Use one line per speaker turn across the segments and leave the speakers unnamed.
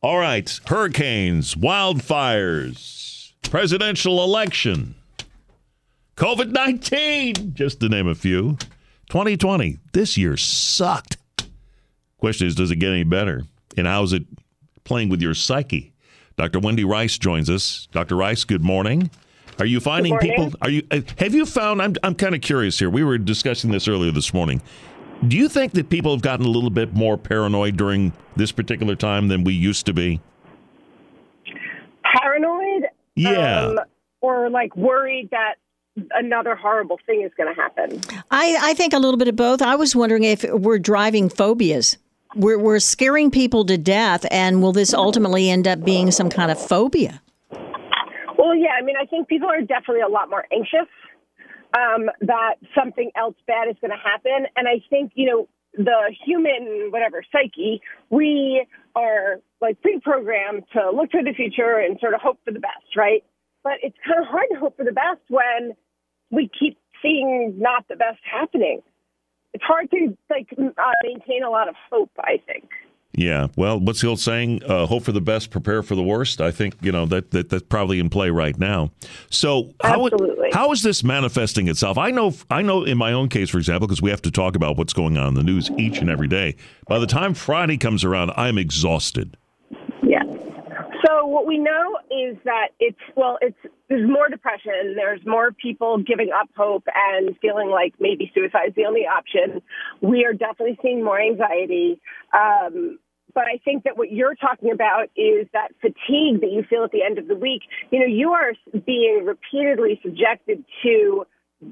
All right. Hurricanes, wildfires, presidential election, COVID-19, just to name a few. 2020, this year sucked. Question is, does it get any better? And how is it playing with your psyche? Dr. Wendy Rice joins us. Dr. Rice, good morning. Are you finding people? Have you found? I'm kind of curious here. We were discussing this earlier this morning. Do you think that people have gotten a little bit more paranoid during this particular time than we used to be?
Paranoid?
Yeah.
Or like worried that another horrible thing is going to happen?
I think a little bit of both. I was wondering if we're driving phobias. We're scaring people to death, and will this ultimately end up being some kind of phobia?
Well, yeah. I mean, I think people are definitely a lot more anxious that something else bad is going to happen. And I think, the human, psyche, we are like pre-programmed to look to the future and sort of hope for the best, right? But it's kind of hard to hope for the best when we keep seeing not the best happening. It's hard to maintain a lot of hope, I think.
Yeah. Well, what's the old saying? Hope for the best, prepare for the worst. I think, that's probably in play right now. So how is this manifesting itself? I know in my own case, for example, because we have to talk about what's going on in the news each and every day. By the time Friday comes around, I'm exhausted.
Yeah. So what we know is that there's more depression. There's more people giving up hope and feeling like maybe suicide is the only option. We are definitely seeing more anxiety. But I think that what you're talking about is that fatigue that you feel at the end of the week. You are being repeatedly subjected to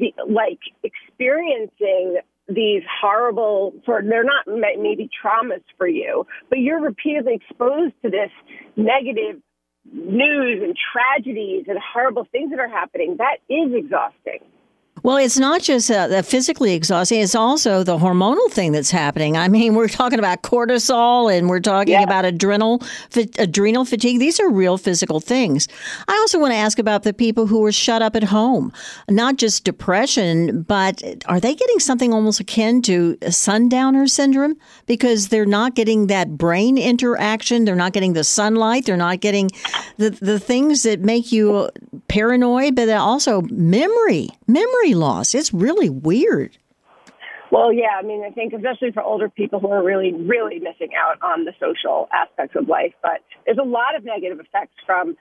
experiencing these horrible they're not maybe traumas for you, but you're repeatedly exposed to this negative news and tragedies and horrible things that are happening. That is exhausting.
Well, it's not just physically exhausting. It's also the hormonal thing that's happening. I mean, we're talking about cortisol and we're talking about adrenal fatigue. These are real physical things. I also want to ask about the people who are shut up at home, not just depression, but are they getting something almost akin to sundowner syndrome? Because they're not getting that brain interaction. They're not getting the sunlight. They're not getting the things that make you paranoid, but also memory loss. It's really weird.
Well, yeah, I mean, I think especially for older people who are really, really missing out on the social aspects of life. But there's a lot of negative effects from,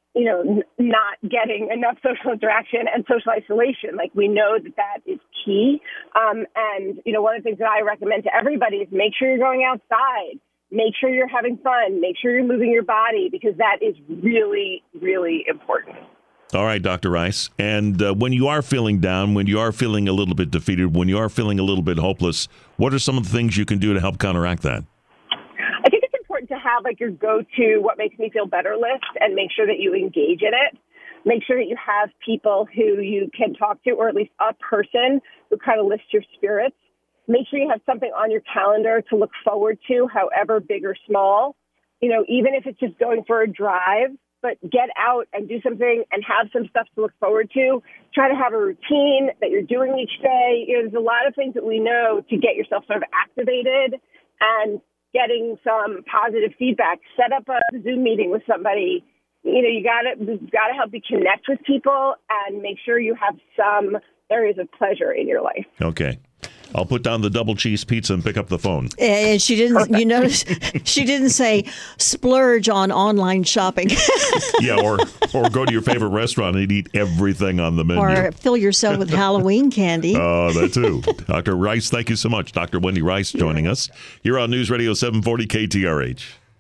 not getting enough social interaction and social isolation. Like, we know that is key. And, one of the things that I recommend to everybody is make sure you're going outside. Make sure you're having fun. Make sure you're moving your body, because that is really, really important.
All right, Dr. Rice. And when you are feeling down, when you are feeling a little bit defeated, when you are feeling a little bit hopeless, what are some of the things you can do to help counteract that?
I think it's important to have your go-to what makes me feel better list and make sure that you engage in it. Make sure that you have people who you can talk to, or at least a person who kind of lifts your spirits. Make sure you have something on your calendar to look forward to, however big or small. Even if it's just going for a drive, but get out and do something and have some stuff to look forward to. Try to have a routine that you're doing each day. There's a lot of things that we know to get yourself sort of activated and getting some positive feedback. Set up a Zoom meeting with somebody. You gotta help you connect with people and make sure you have some areas of pleasure in your life.
Okay. I'll put down the double cheese pizza and pick up the phone.
And she didn't, Perfect. You notice, she didn't say splurge on online shopping.
Yeah, or go to your favorite restaurant and eat everything on the menu.
Or fill yourself with Halloween candy.
Oh, that too. Dr. Rice, thank you so much. Dr. Wendy Rice joining us here on News Radio 740 KTRH.